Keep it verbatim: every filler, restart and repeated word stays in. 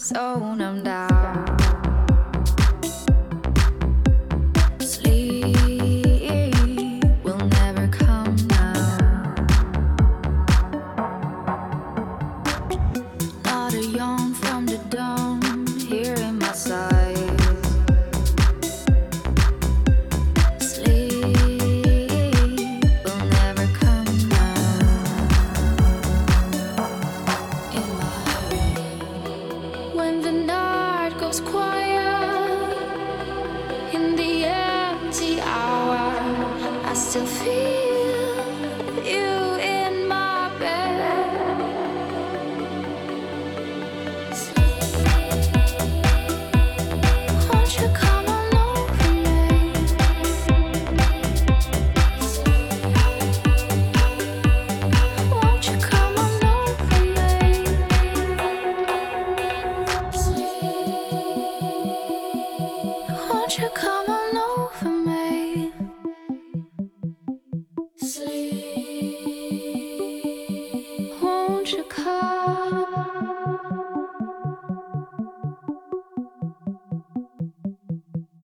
so numbed out. Sleep will never come now. Not a yawn from the dawn here in my sight. Sleep will never come now. In my heart, when the night goes quiet, in the empty hour, I still feel you in my bed. Won't you come on over me? Won't you come on over me? Won't you come on over me?